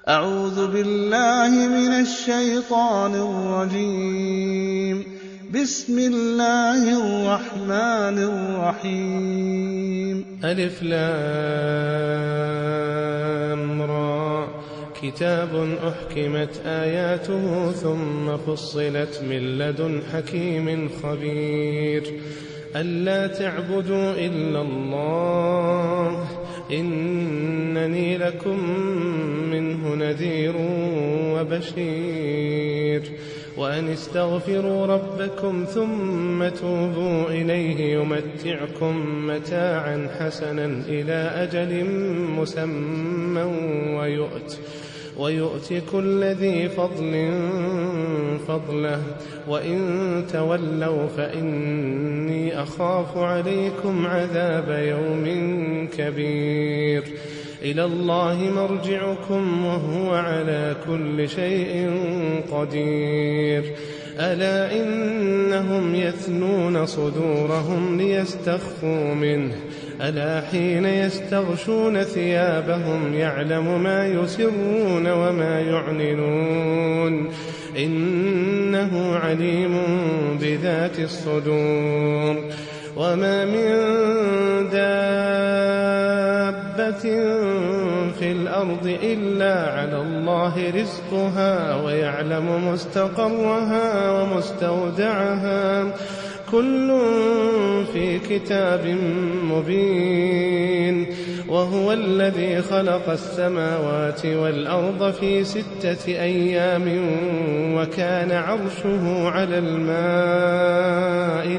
أعوذ بالله من الشيطان الرجيم. بسم الله الرحمن الرحيم. ألف لام را. كتاب أحكمت آياته ثم فصلت من لدن حكيم خبير. ألا تعبدوا إلا الله إنني لكم منه نذير وبشير. وأن استغفروا ربكم ثم توبوا إليه يمتعكم متاعا حسنا إلى أجل مسمى ويؤت كل ذي فضل فضله. وإن تولوا فإني أخاف عليكم عذاب يوم كبير. إلى الله مرجعكم وهو على كل شيء قدير. ألا إنهم يثنون صدورهم ليستخفوا منه ألا حين يستغشون ثيابهم يعلم ما يسرون وما يعلنون إنه عليم بذات الصدور. وما من دابة في الأرض إلا على الله رزقها ويعلم مستقرها ومستودعها كل في كتاب مبين. وهو الذي خلق السماوات والأرض في 6 أيام وكان عرشه على الماء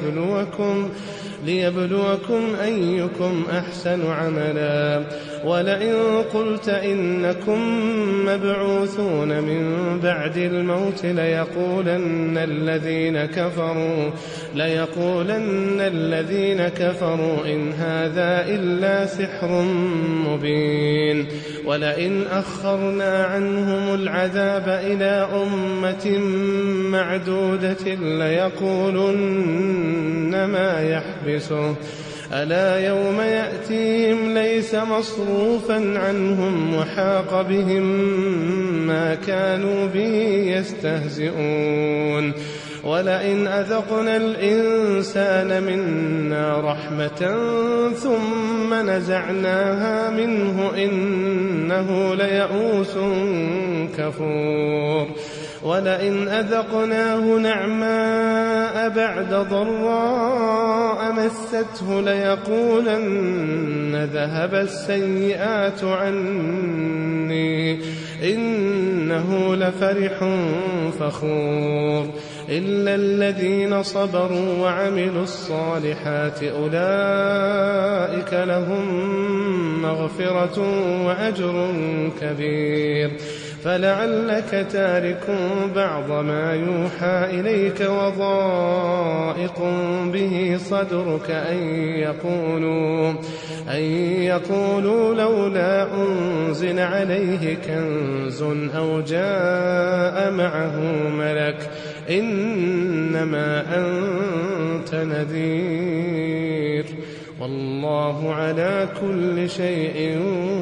ليبلوكم أيكم أحسن عملا. ولئن قلت إنكم مبعوثون من بعد الموت ليقولن الذين كفروا إن هذا إلا سحر مبين. ولئن أخرنا عنهم العذاب إلى أمة معدودة ليقولن ما يحبسه ألا يوم يأتيهم ليس مصروفا عنهم وحاق بهم ما كانوا به يستهزئون. ولئن أذقنا الإنسان منا رحمة ثم نزعناها منه إنه ليئوس كفور. ولئن أذقناه نعماء بعد ضراء مسته ليقولن ذهب السيئات عني إنه لفرح فخور. إلا الذين صبروا وعملوا الصالحات أولئك لهم مغفرة وأجر كبير. فلعلك تارك بعض ما يوحى إليك وضائق به صدرك أن يقولوا لولا أنزل عليه كنز أو جاء معه ملك إنما أنت نذير والله على كل شيء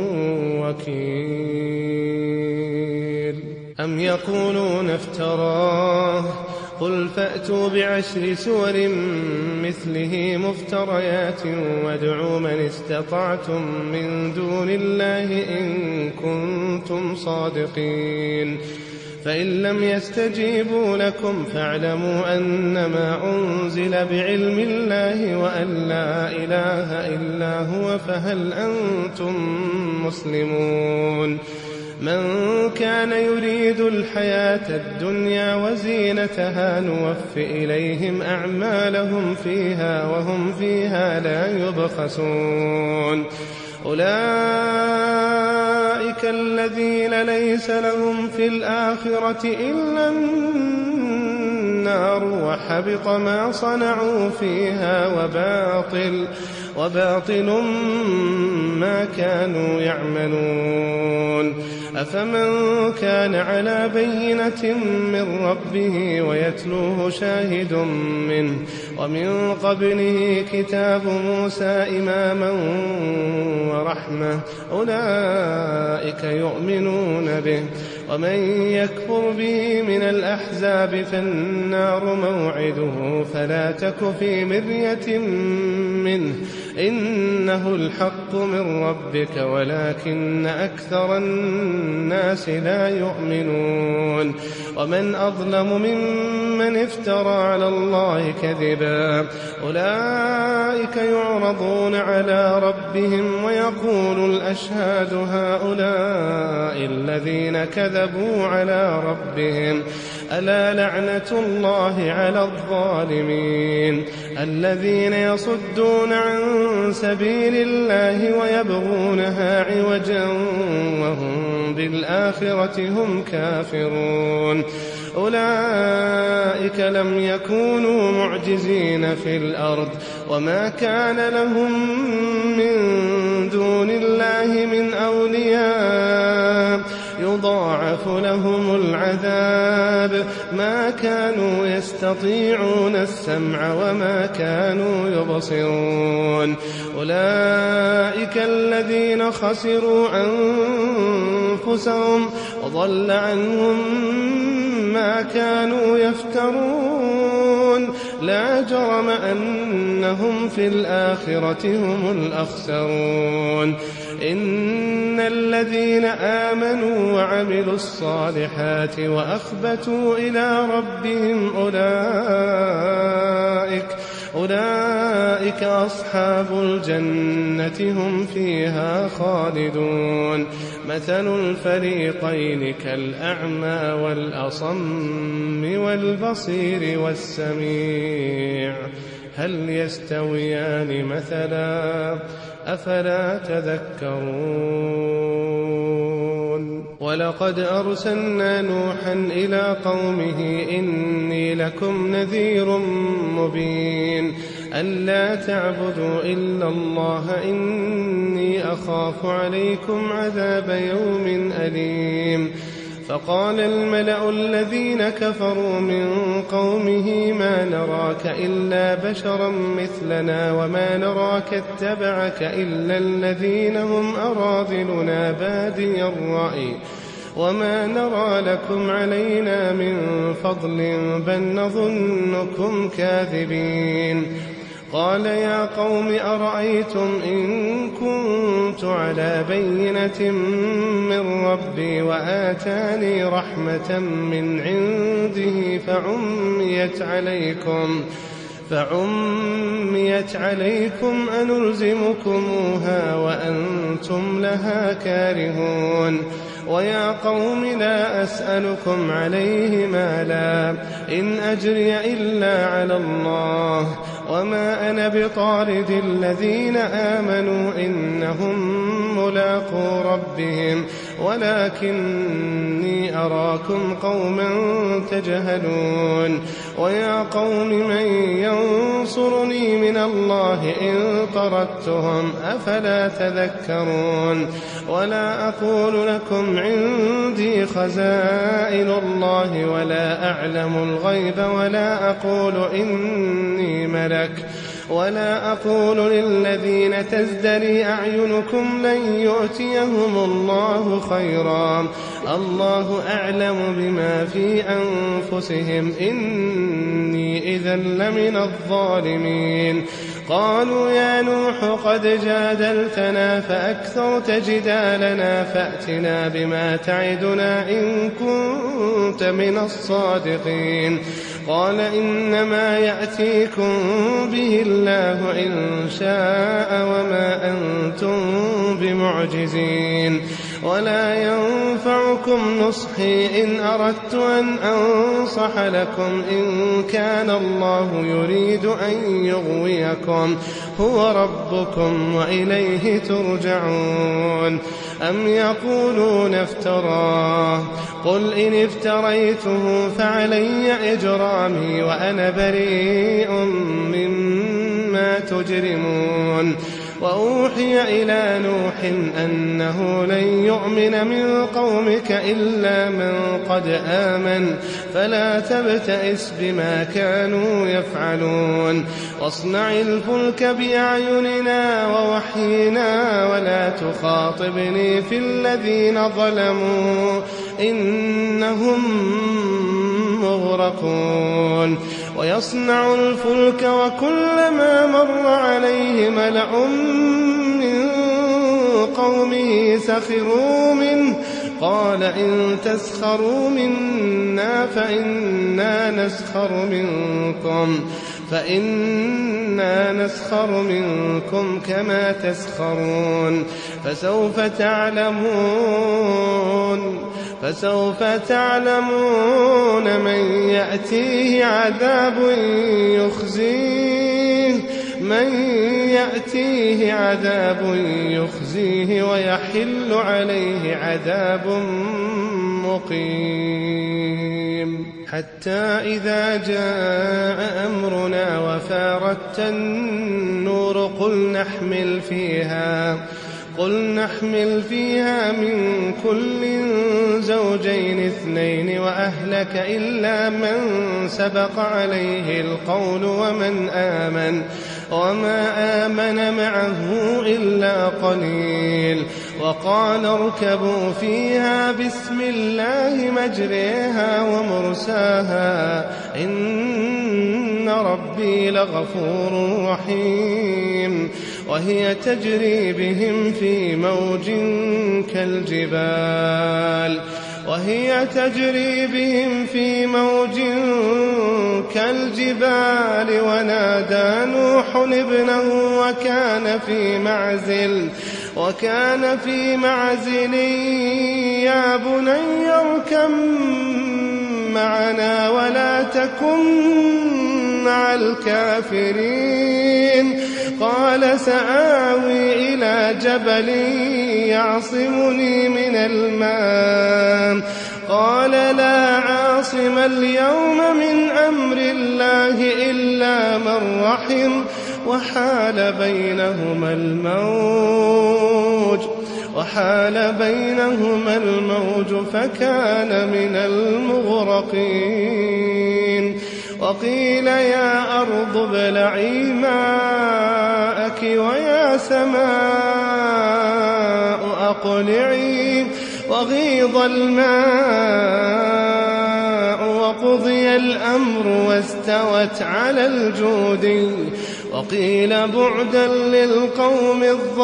وكيل. أم يقولون افتراه قل فأتوا ب10 سور مثله مفتريات وادعوا من استطعتم من دون الله إن كنتم صادقين. فإن لم يستجيبوا لكم فاعلموا أنما أنزل بعلم الله وأن لا إله إلا هو فهل أنتم مسلمون. من كان يريد الحياة الدنيا وزينتها نوف إليهم أعمالهم فيها وهم فيها لا يبخسون. أولئك الذين ليس لهم في الآخرة إلا النار وحبط ما صنعوا فيها وباطل ما كانوا يعملون. أفمن كان على بينة من ربه ويتلوه شاهد منه ومن قبله كتاب موسى إماما ورحمة أولئك يؤمنون به، ومن يكفر به من الأحزاب فالنار موعده فلا تك في مرية منه إنه الحق من ربك ولكن أكثر الناس لا يؤمنون. ومن أظلم ممن افترى على الله كذبا أولئك يعرضون على ربهم ويقول الأشهاد هؤلاء الذين كذبوا على ربهم ألا لعنة الله على الظالمين الذين يصدون عن سبيل الله ويبغونها عوجا وهم بالآخرة هم كافرون. أولئك لم يكونوا معجزين في الأرض وما كان لهم من دون الله من أولياء يضاعف لهم العذاب ما كانوا يستطيعون السمع وما كانوا يبصرون. أولئك الذين خسروا أنفسهم وضل عنهم ما كانوا يفترون لا جرم أنهم في الآخرة هم الأخسرون. إن الذين آمنوا وعملوا الصالحات وأخبتوا إلى ربهم أولئك أصحاب الجنة هم فيها خالدون. مثل الفريقين كالأعمى والأصم والبصير والسميع هل يستويان مثلا أفلا تذكرون. ولقد أرسلنا نوحا إلى قومه إني لكم نذير مبين ألا تعبدوا إلا الله إني أخاف عليكم عذاب يوم أليم. فقال الملأ الذين كفروا من قومه ما نراك إلا بشرا مثلنا وما نراك اتبعك إلا الذين هم أراذلنا بادي الرأي وما نرى لكم علينا من فضل بل نظنكم كاذبين. قال يا قوم أرأيتم إن كنت على بينة من ربي وآتاني رحمة من عنده فعميت عليكم أنلزمكموها وأنتم لها كارهون. ويا قوم لا أسألكم عليه مالا إن أجري إلا على الله وما أنا بطارد الذين آمنوا إنهم ملاقو ربهم ولكني أراكم قوما تجهلون. ويا قوم من ينصرني من الله إن طردتهم أفلا تذكرون. ولا أقول لكم عندي خزائن الله ولا أعلم الغيب ولا أقول إني ملك ولا أقول للذين تزدري أعينكم لن يؤتيهم الله خيرا الله أعلم بما في أنفسهم إني إذا لمن الظالمين. قالوا يا نوح قد جادلتنا فأكثرت جدالنا فأتنا بما تعدنا إن كنت من الصادقين. قال إنما يأتيكم به الله إن شاء وما أنتم بمعجزين. ولا ينفعكم نصحي إن أردت أن أنصح لكم إن كان الله يريد أن يغويكم هو ربكم وإليه ترجعون. أم يقولون افتراه قل إن افتريته فعلي إجرامي وأنا بريء مما بما تجرمون وأوحي إلى نوح أنه لن يؤمن من قومك إلا من قد آمن فلا تبتئس بما كانوا يفعلون واصنع الفلك بأعيننا ووحينا ولا تخاطبني في الذين ظلموا إنهم مغرقون ويصنع الفلك وكلما مر عليه ملأ من قومه سخروا منه قال إن تسخروا منا فإنا نسخر منكم كما تسخرون فسوف تعلمون من يأتيه عذاب يخزيه ويحل عليه عذاب مقيم حتى إذا جاء أمرنا وفارت النور قل نحمل فيها من كل زوجين اثنين وأهلك إلا من سبق عليه القول وما آمن معه إلا قليل وقال اركبوا فيها بسم الله مجريها ومرساها إن ربي لغفور رحيم وهي تجري بهم في موج كالجبال ونادى نوح ابنه وكان في معزل يا بني اركب معنا ولا تكن مع الكافرين قال سآوي إلى جبل يعصمني من الماء قال لا عاصم اليوم من أمر الله إلا من رحم وحال بينهما الموج فكان من المغرقين وقيل يا أرض ابلعي ماءك ويا سماء أقلعي وغيض الماء وقضي الأمر واستوت على الجودي وقيل بعدا للقوم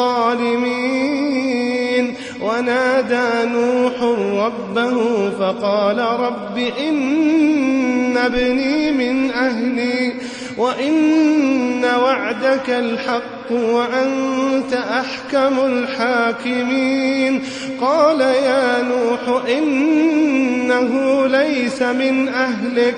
الظالمين ونادى نوح ربه فقال رب إن ابني من أهلي وإن وعدك الحق وأنت أحكم الحاكمين قال يا نوح إنه ليس من أهلك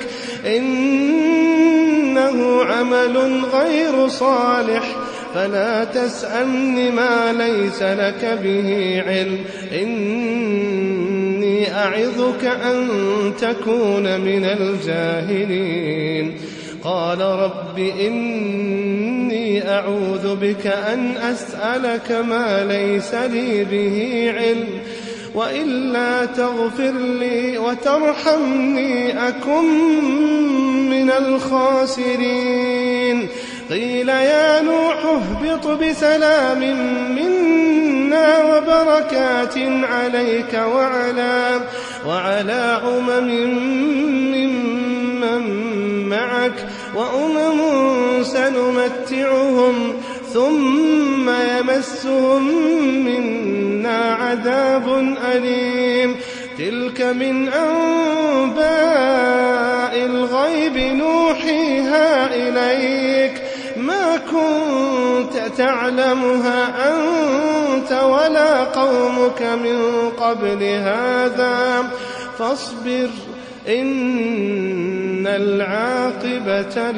إنه عمل غير صالح فلا تسألني ما ليس لك به علم إني أعظك أن تكون من الجاهلين قال رب إني أعوذ بك أن أسألك ما ليس لي به علم وإلا تغفر لي وترحمني أكن من الخاسرين قيل يا نوح اهبط بسلام منا وبركات عليك وعلى ممن معك وأمم سنمتعهم ثم يمسهم منا عذاب أليم تلك من أنباء الغيب نوحيها إليك ما كنت تعلمها أنت ولا قومك من قبل هذا فاصبر إن العاقبة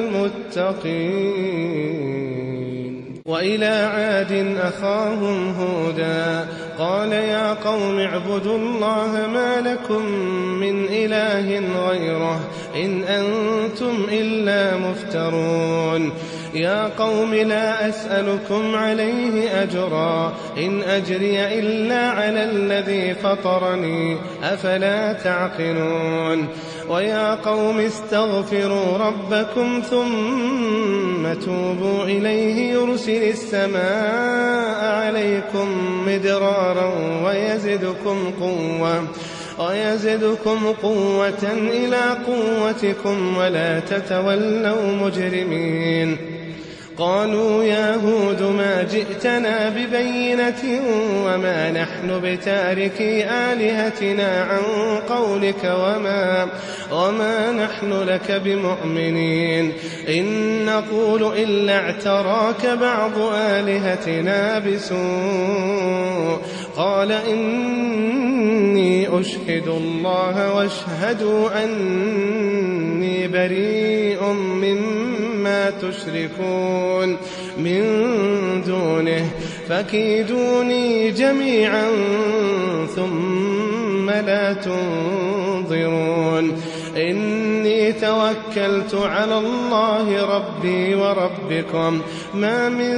للمتقين وإلى عاد أخاهم هودا قال يا قوم اعبدوا الله ما لكم من إله غيره إن أنتم إلا مفترون يا قوم لا أسألكم عليه أجرا إن أجري إلا على الذي فطرني أفلا تعقلون ويا قوم استغفروا ربكم ثم توبوا إليه يرسل السماء عليكم مدرارا ويزدكم قوة إلى قوتكم ولا تتولوا مجرمين قالوا يا هود ما جئتنا ببينة وما نحن بتاركي آلهتنا عن قولك وما نحن لك بمؤمنين إن نقول إلا اعتراك بعض آلهتنا بسوء قال إني أشهد الله واشهدوا أني بريء مما تشركون من دونه فكيدوني جميعا ثم لا تنظرون إني توكلت على الله ربي وربكم ما من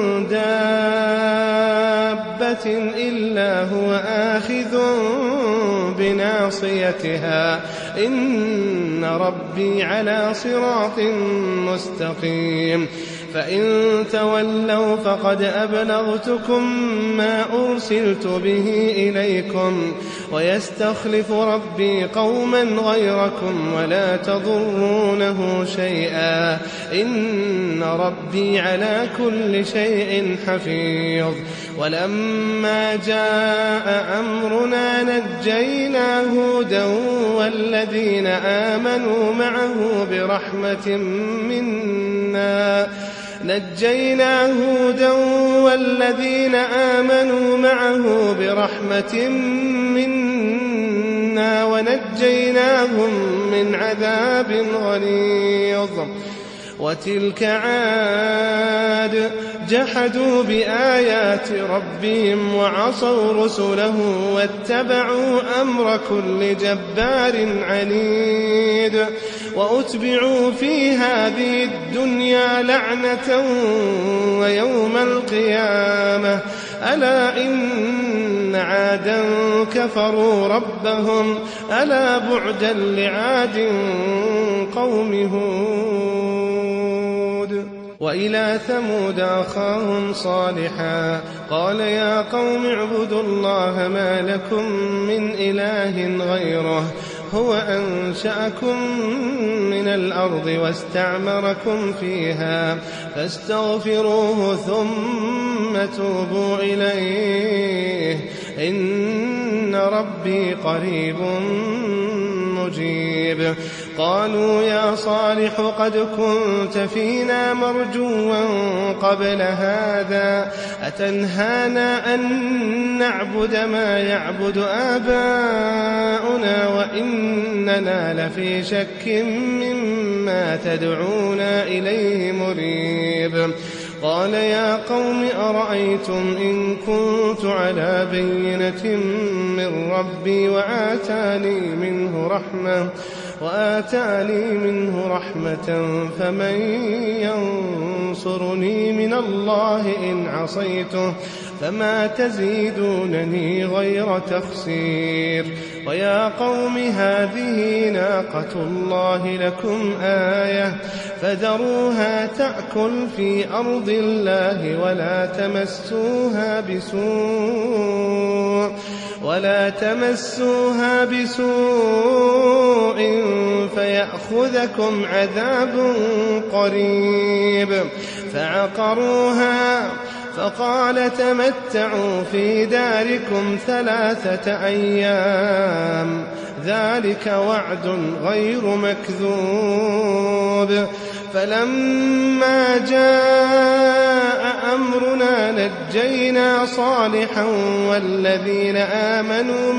دابة إلا هو آخذ بناصيتها إن ربي على صراط مستقيم فإن تولوا فقد أبلغتكم ما أرسلت به إليكم ويستخلف ربي قوما غيركم ولا تضرونه شيئا إن ربي على كل شيء حفيظ ولما جاء أمرنا نجينا هودا والذين آمنوا معه برحمة منا ونجيناهم من عذاب غليظ وتلك عاد جحدوا بآيات ربهم وعصوا رسله واتبعوا أمر كل جبار عنيد وأتبعوا في هذه الدنيا لعنة ويوم القيامة ألا إن عادا كفروا ربهم ألا بعدا لعاد قوم هود وإلى ثمود أخاهم صالحا قال يا قوم اعبدوا الله ما لكم من إله غيره هو أنشأكم من الأرض واستعمركم فيها فاستغفروه ثم توبوا إليه إن ربي قريب مجيب قالوا يا صالح قد كنت فينا مرجوا قبل هذا أتنهانا أن نعبد ما يعبد آباؤنا وإننا لفي شك مما تدعونا إليه مريب قال يا قوم أرأيتم إن كنت على بينة من ربي وآتاني منه رحمة فمن ينصرني من الله إن عصيته فما تزيدونني غير تخسير ويا قوم هذه ناقة الله لكم آية فذروها تأكل في أرض الله ولا تمسوها بسوء فيأخذكم عذاب قريب فعقروها فقال تمتعوا في داركم 3 أيام ذلك وعد غير مكذوب فلما جاء أمرنا نجينا صالحا والذين آمنوا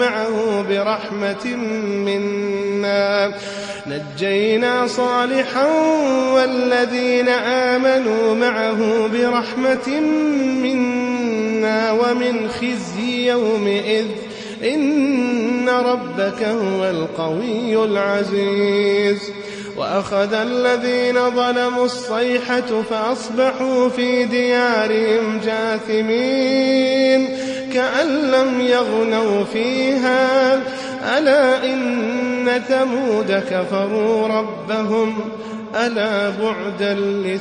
معه برحمة منا ومن خزي يومئذ إن ربك هو القوي العزيز وأخذ الذين ظلموا الصيحة فأصبحوا في ديارهم جاثمين كأن لم يغنوا فيها ألا إن ثمود كفروا ربهم ألا بعدا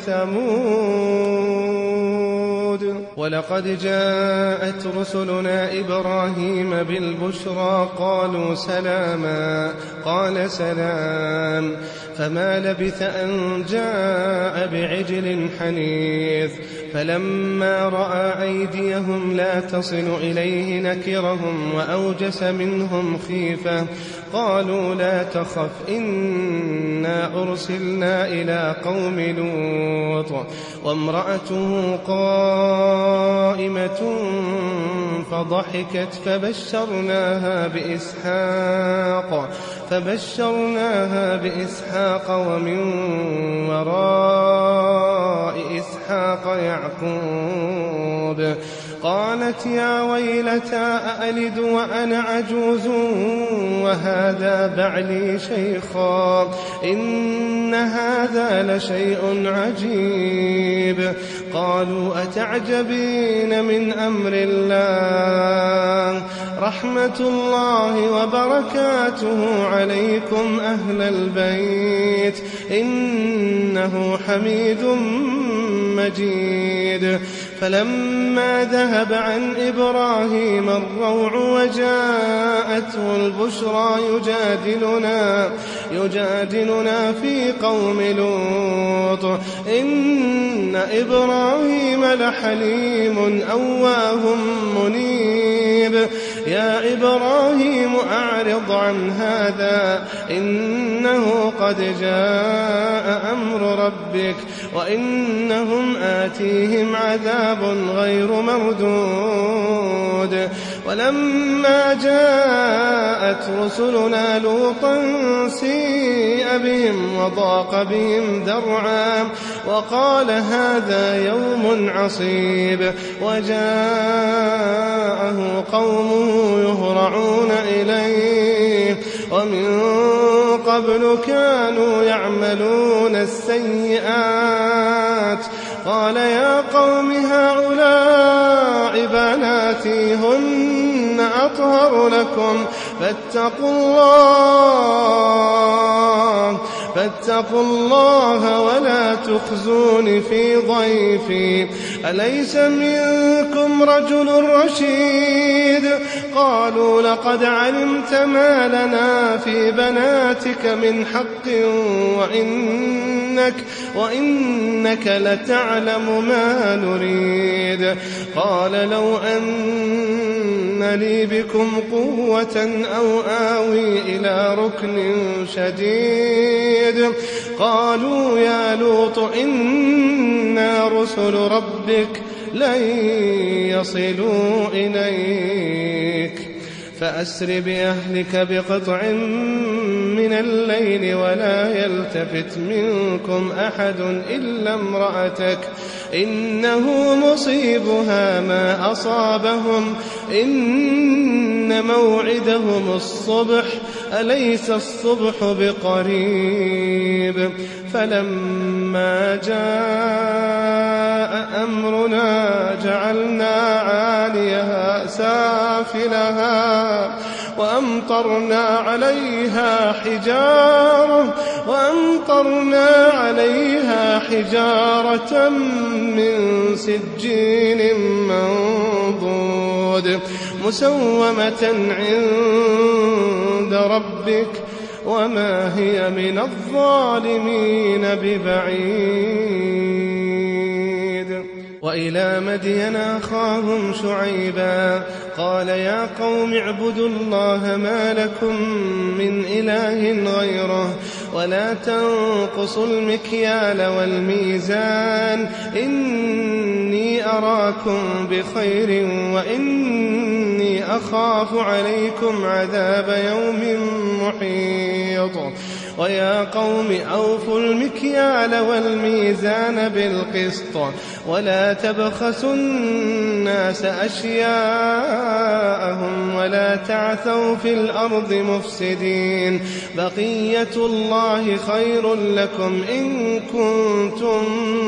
لثمود ولقد جاءت رسلنا إبراهيم بالبشرى قالوا سلاما قال سلام فما لبث أن جاء بعجل حنيذ فلما رأى أيديهم لا تصل إليه نكرهم وأوجس منهم خيفة قالوا لا تخف إنا أرسلنا إلى قوم لوط وامرأته قائمة فضحكت فبشرناها بإسحاق ومن وراء إسحاق يعقوب قالت يا ويلتى أألد وأنا عجوز وهذا بعلي شيخا إن هذا لشيء عجيب قالوا أتعجبين من أمر الله رحمة الله وبركاته عليكم أهل البيت إنه حميد مجيد فلما ذهب عن إبراهيم الروع وجاءته البشرى يجادلنا في قوم لوط إن إبراهيم لحليم أواه منيب يا إبراهيم أعرض عن هذا إنه قد جاء أمر ربك وإنهم آتيهم عذاب غير مردود ولما جاءت رسلنا لوطا سيء بهم وضاق بهم ذرعا وقال هذا يوم عصيب وجاءه قومه يهرعون إليه ومن قبل كانوا يعملون السيئات قال يا قوم هؤلاء بناتي هن أطهر لكم فاتقوا الله ولا تخزون في ضيفي أليس منكم رجل رشيد قالوا لقد علمت ما لنا في بناتك من حق وإنك لتعلم ما نريد قال لو أن لي بكم قوة أو آوي إلى ركن شديد قالوا يا لوط إنا رسل ربك لن يصلوا إليك فأسر بأهلك بقطع من الليل ولا يلتفت منكم أحد إلا امرأتك إنه مصيبها ما أصابهم إن موعدهم الصبح أليس الصبح بقريب فلما جاء أمرنا جعلنا عاليها سافلها وأمطرنا عليها حجارة من سجيل منضود مسومة عند ربك وما هي من الظالمين ببعيد وإلى مدين أخاهم شعيبا قال يا قوم اعبدوا الله ما لكم من إله غيره ولا تنقصوا المكيال والميزان إني أراكم بخير وإني أخاف عليكم عذاب يوم محيط ويا قوم أوفوا المكيال والميزان بالقسط ولا تبخسوا الناس أشياءهم ولا تعثوا في الأرض مفسدين بقية الله الله خير لكم إن كنتم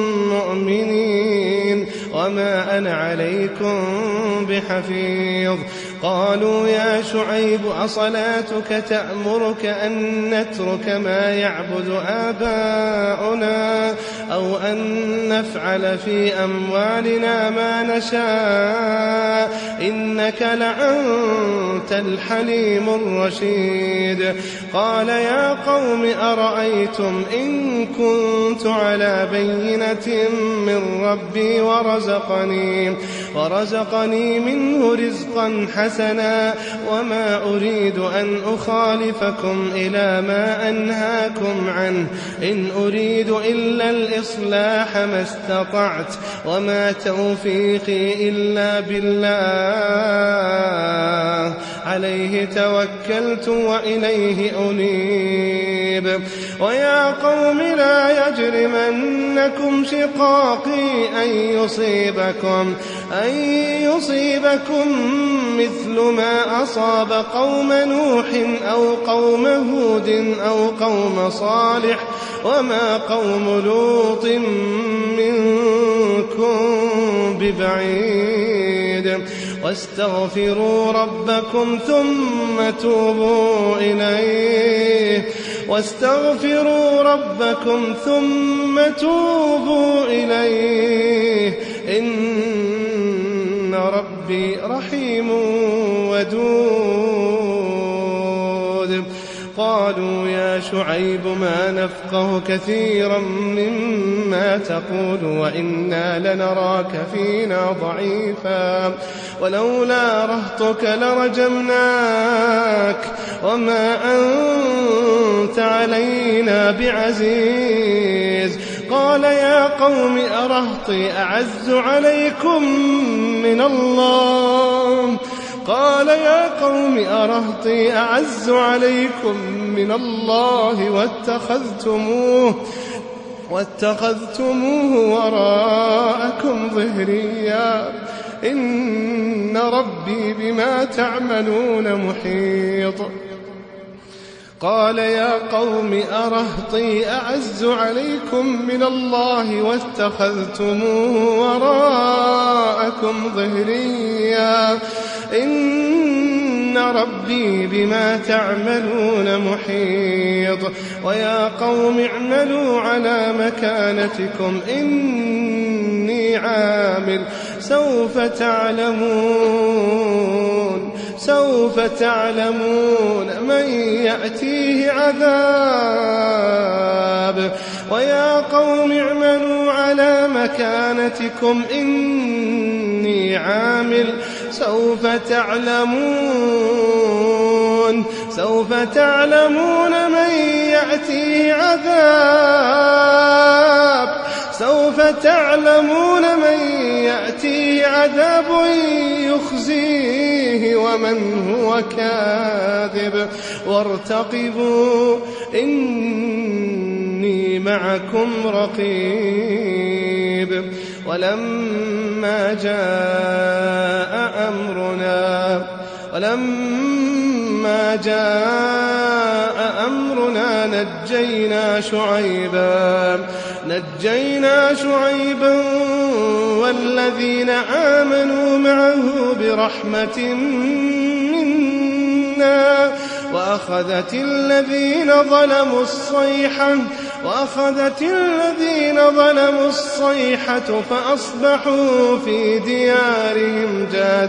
مؤمنين وما أنا عليكم بحفيظ. قالوا يا شعيب أصلاتك تأمرك أن نترك ما يعبد آباؤنا أو أن نفعل في أموالنا ما نشاء إنك لأنت الحليم الرشيد. قال يا قوم أرأيتم إن كنت على بينة من ربي ورزقني منه رزقا حسنا وما أريد أن أخالفكم إلى ما أنهاكم عنه إن أريد إلا الإصلاح ما استطعت وما توفيقي إلا بالله عليه توكلت وإليه أنيب. ويا قوم لا يجرمنكم شقاقي أن يصيبكم مثل ما أصاب قوم نوح أو قوم هود أو قوم صالح وما قوم لوط منكم ببعيد. واستغفروا ربكم ثم توبوا إليه إن ربي رحيم ودود. قالوا يا شعيب ما نفقه كثيرا مما تقول وإنا لنراك فينا ضعيفا ولولا رهطك لرجمناك وما أنت علينا بعزيز. قال يا قوم أرهطي أعز عليكم من الله واتخذتموه وراءكم ظهريا إن ربي بما تعملون محيط. قال يا قوم أرهطي أعز عليكم من الله واتخذتموه وراءكم ظهريا إن ربي بما تعملون محيط. ويا قوم اعملوا على مكانتكم إني عامل سوف تعلمون من يأتيه عذاب. ويا قوم اعملوا على مكانتكم إني عامل سوف تعلمون من يأتيه عذاب يخزيه ومن هو كاذب وارتقبوا إني معكم رقيب. ولما جاء أمرنا نجينا شعيبا والذين آمنوا معه برحمة منا وأخذت الذين ظلموا الصيحة فأصبحوا في ديارهم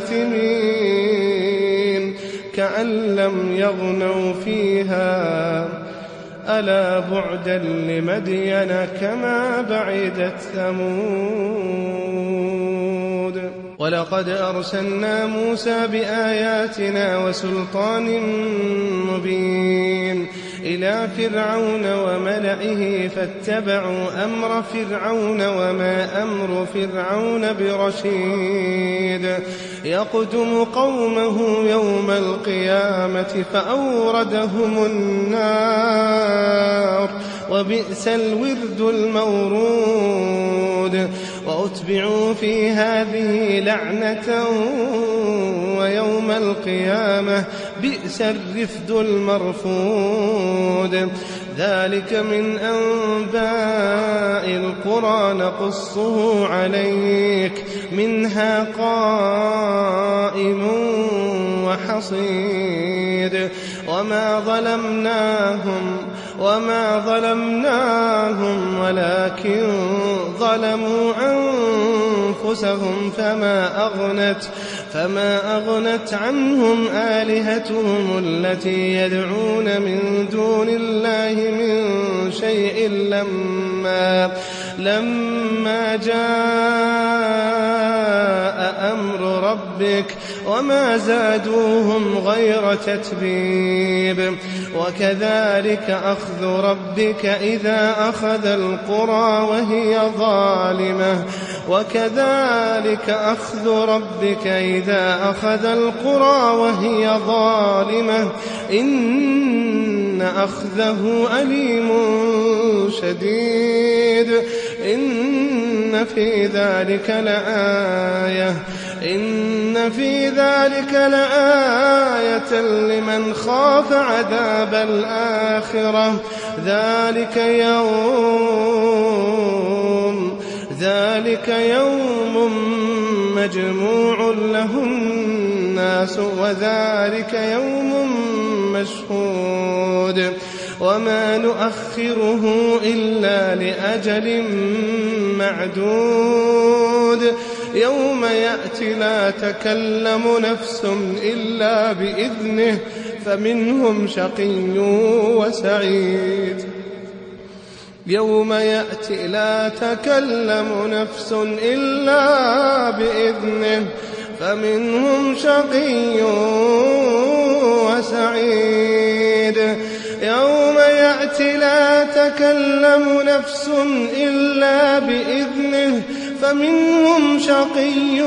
جاثمين كأن لم يغنوا فيها ألا بعدا لمدين كما بعدت ثمود. ولقد أرسلنا موسى بآياتنا وسلطان مبين إلى فرعون وملئه فاتبعوا أمر فرعون وما أمر فرعون برشيد. يقدم قومه يوم القيامة فأوردهم النار وبئس الورد المورود. وأتبعوا في هذه لعنة ويوم القيامة بئس الرفد المرفود. ذلك من أنباء القرى نقصه عليك منها قائم وحصيد. وما ظلمناهم ولكن ظلموا أنفسهم فما أغنت عنهم آلهتهم التي يدعون من دون الله من شيء لما جاء أمر ربك وما زادوهم غير تتبيب. وكذلك أخذ ربك إذا أخذ القرى وهي ظالمة إن أخذه أليم شديد. إن في ذلك لآية لمن خاف عذاب الآخرة. ذلك يوم مجموع له الناس وذلك يوم مشهود. وما نؤخره إلا لأجل معدود. يوم يأتي لا تكلم نفس إلا بإذنه فمنهم شقي وسعيد. يوم يأتي لا تكلم نفس إلا بإذنه فمنهم شقي وسعيد. يوم يأتي لا تكلم نفس إلا بإذنه فمنهم شقي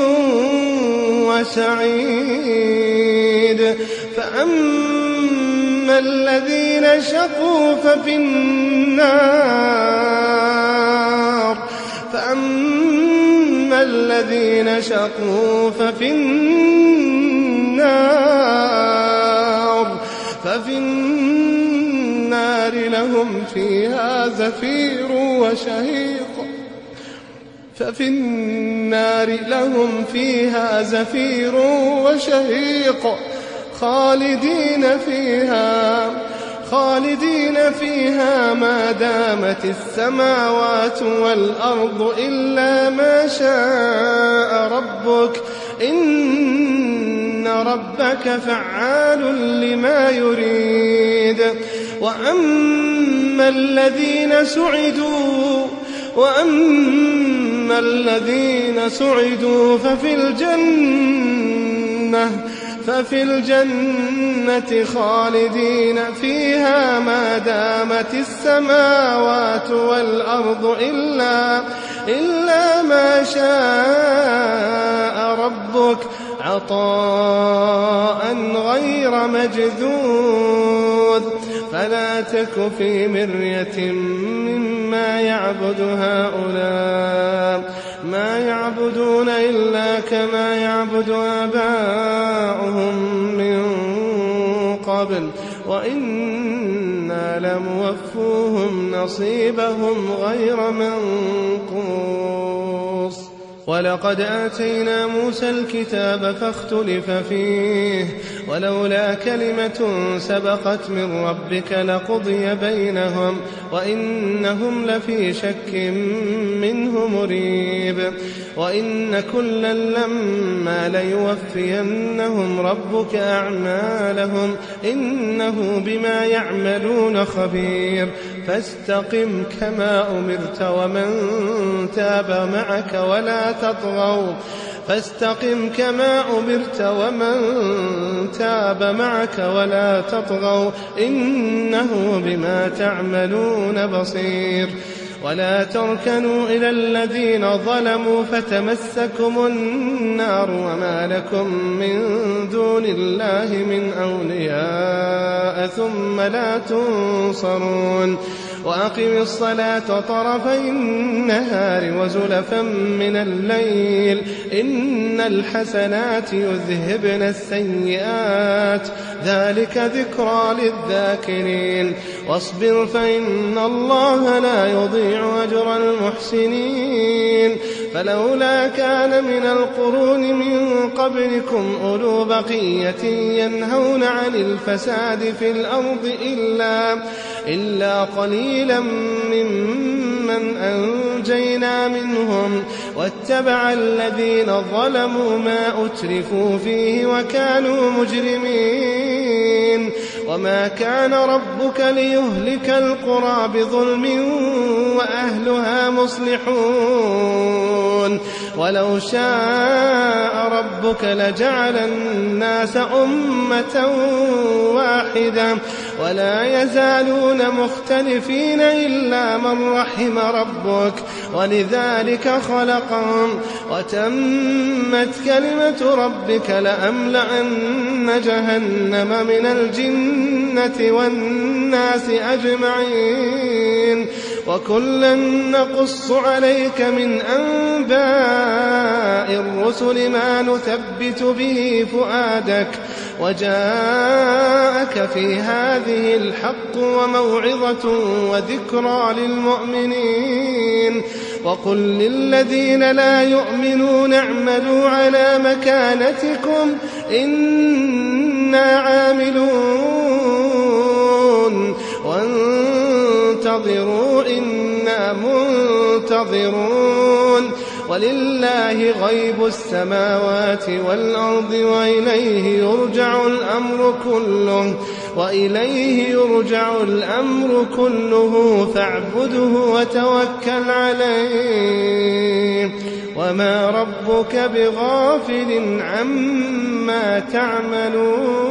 وسعيد. فأما الذين شقوا ففي النار لهم فيها زفير وشهيق خالدين فيها ما دامت السماوات والأرض إلا ما شاء ربك إن ربك فعال لما يريد. وأما الذين سعدوا ففي الجنة خالدين فيها ما دامت السماوات والأرض إلا ما شاء ربك عطاء غير مجذوذ. فلا تك في مرية مما يعبد هؤلاء ما يعبدون إلا كما يعبد آباؤهم من قبل وإنا لموفوهم نصيبهم غير منقوص. ولقد آتينا موسى الكتاب فاختلف فيه ولولا كلمة سبقت من ربك لقضي بينهم وإنهم لفي شك منه مريب. وإن كلا لما ليوفينهم ربك أعمالهم إنه بما يعملون خبير. فاستقم كما أمرت ومن تاب معك ولا تطغوا إنه بما تعملون بصير. ولا تركنوا إلى الذين ظلموا فتمسكم النار وما لكم من دون الله من أولياء ثم لا تنصرون وأقم الصلاة طرفي النهار وزلفا من الليل إن الحسنات يذهبن السيئات ذلك ذكرى للذاكرين واصبر فإن الله لا يضيع أجر المحسنين فلولا كان من القرون من قبلكم أولو بقية ينهون عن الفساد في الأرض إلا قليلا ممن أنجينا منهم واتبع الذين ظلموا ما أترفوا فيه وكانوا مجرمين وما كان ربك ليهلك القرى بظلم وأهلها مصلحون ولو شاء ربك لجعل الناس أمة واحدة ولا يزالون مختلفين إلا من رحم ربك ولذلك خلقهم وتمت كلمة ربك لأملأن جهنم من الجنة والناس أجمعين وكلا نقص عليك من أنباء الرسل ما نثبت به فؤادك وجاءك في هذه الحق وموعظة وذكرى للمؤمنين وقل للذين لا يؤمنون اعملوا على مكانتكم إنا عاملون وانتظروا إنا منتظرون ولله غيب السماوات والأرض وإليه يرجع الأمر كله فاعبده وتوكل عليه وما ربك بغافل عما تعملون